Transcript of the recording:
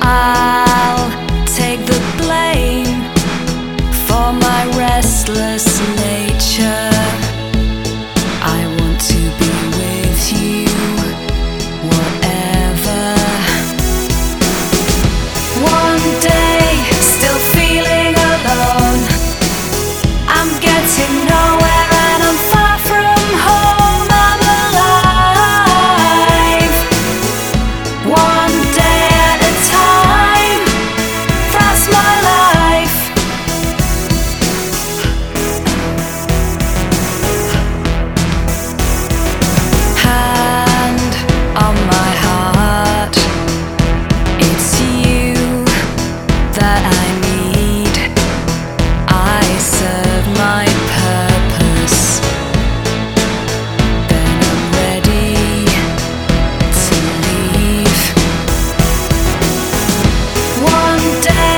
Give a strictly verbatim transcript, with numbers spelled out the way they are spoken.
I'll take the blame for my restless nature. I want to be with you, whatever. One day, still feeling alone. I'm getting nowhere and I'm far from home. I'm alive, one day at a time. That's my life. Hand on my heart, it's you that I need. I serve my purpose, then I'm ready to leave. One day